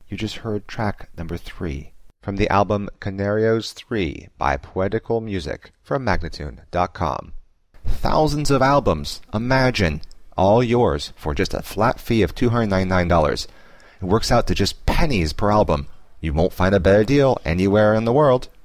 You just heard track number 3 from the album Canarios 3 by Poetical Music from Magnatune.com. Thousands of albums, imagine, all yours for just a flat fee of $299. It works out to just pennies per album. You won't find a better deal anywhere in the world.